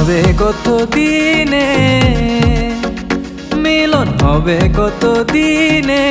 হবে কত দিনে, মিলন হবে কত দিনে,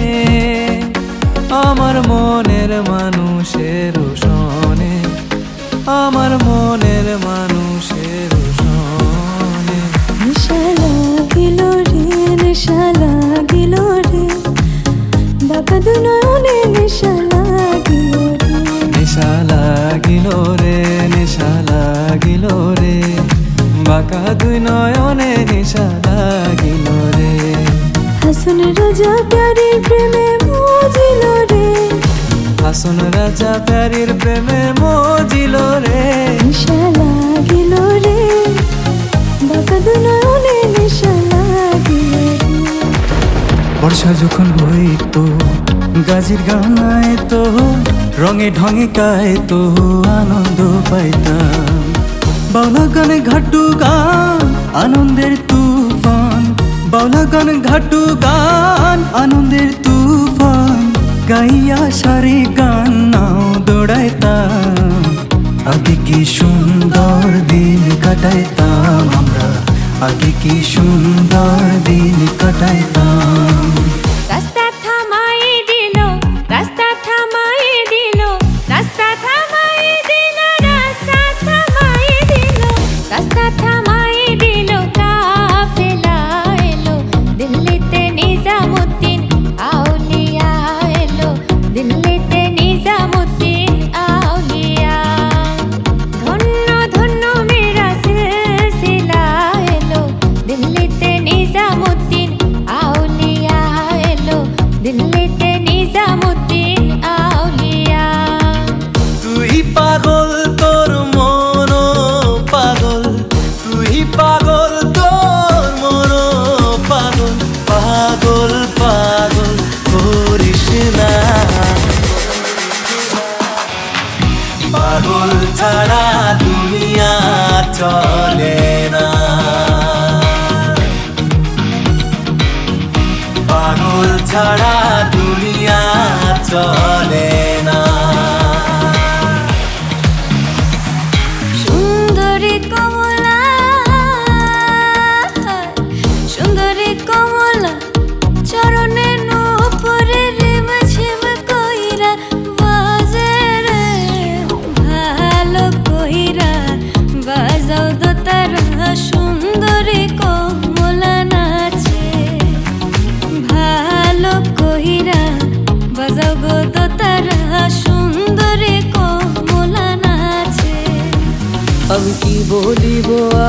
আমার মনের মানুষের সনে, আমার মনের মানুষের সনে। নেশা লাগিল রে, নেশা লাগিল রে, বাঁকা দু নয়নে নেশা লাগিল রে। নেশা লাগিল রে, নেশা লাগিল রে, বাঁকা দুই নয়নে নেশা লাগিল রে। হাসন রাজা প্যারির প্রেমে মজিল রে, হাসন রাজা প্যারির প্রেমে মজিল রে। নেশা লাগিল রে, বাঁকা দু নয়নে নেশা লাগিল রে। বর্ষা যখন হইতো গাজির গান আইতো, রঙে ঢঙে গাইতো আনন্দ পাইতাম। বাউলা গানে ঘাটু গান আনন্দের তুফান, বাউলা গান ঘাটু গান আনন্দের তুফান, গাইয়া সারি গান নাও দৌড়াইতাম। আগে কি সুন্দর দিন কাটাইতাম আমরা, আগে কি সুন্দর দিন কাটাইতাম। রাস্তা থামাই দিল, রাস্তা থামাই দিল, রাস্তা থামাই দিল, রাস্তা থামাই দিল, রাস্তা থামাই দিল, কাফেলা এলো দিল্লিতে নিজামুদ্দিন আউলিয়া এলো, দিল্লিতে নিজামুদ্দিন আউলিয়া। ধন্য ধন্য মেরা সিলসিলা এলো, দিল্লিতে নিজামুদ্দিন আউলিয়া এলো, দিল্লিতে নিজামুদ্দিন আউলিয়া। তুই পাগল তোর মন পাগল, তুই পাগল তোর মন পাগল, পাগল পাগল করিস না। পাগল ছাড়া দুনিয়া চলে না, পাগল ছাড়া দুনিয়া চলে না। সুন্দরী কমলা, সুন্দরী কমলা, চরণে নূপুরে রিম ঝিম কইরা বাজে রে, ভালো কইরা বাজাও দোতারা। সুন্দরী কমলা নাচে, ভালো কইরা বাজাও গো দোতারা। সুন্দরী কমলা নাচে। আমি কি বলিব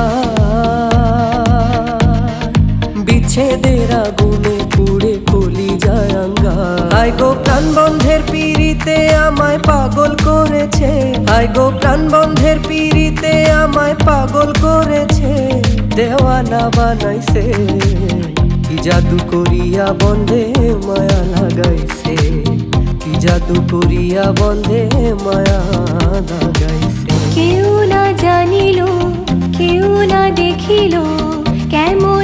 বিচ্ছেদের আগুনে পুড়ে কলি যায় আঙ্গার। হায় গো প্রাণ বন্ধের পিড়িতে আমায় পাগল করেছে, হায় গো প্রাণ বন্ধের পিড়িতে আমায় পাগল করেছে, দেওয়ানা বানাইছে। কি জাদু করিয়া বন্ধে মায়া লাগাইছে, কি জাদু করিয়া বন্ধে মায়া লাগাইছে। কেউ না জানিল, কেউ না দেখিল, কেমন